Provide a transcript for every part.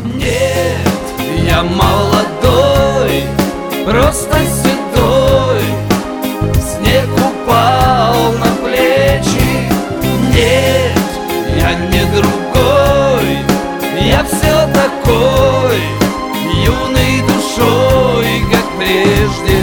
Нет, я молодой, просто седой, снег упал на плечи. Нет, я не другой, я все такой, юный душой, как прежде.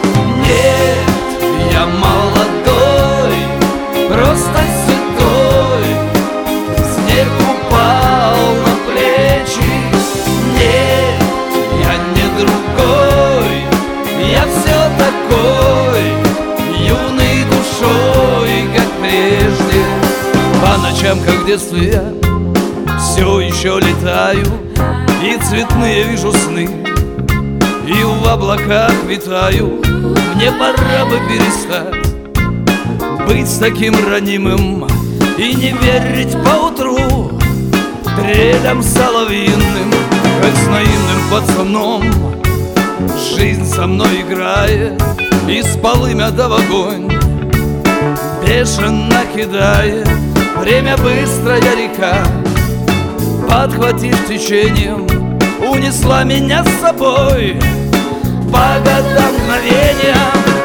Нет, я молодой, просто седой, снег упал на плечи. Нет, я не другой, я все такой, юный душой, как прежде. По ночам, как в детстве, я все еще летаю, и цветные вижу сны, и в облаках витаю. Мне пора бы перестать быть таким ранимым и не верить поутру трелям соловьиным, как с наивным пацаном. Жизнь со мной играет, из полымя в огонь бешено кидает. Время быстрая река, подхватив течением, унесла меня с собой по годам мгновениям.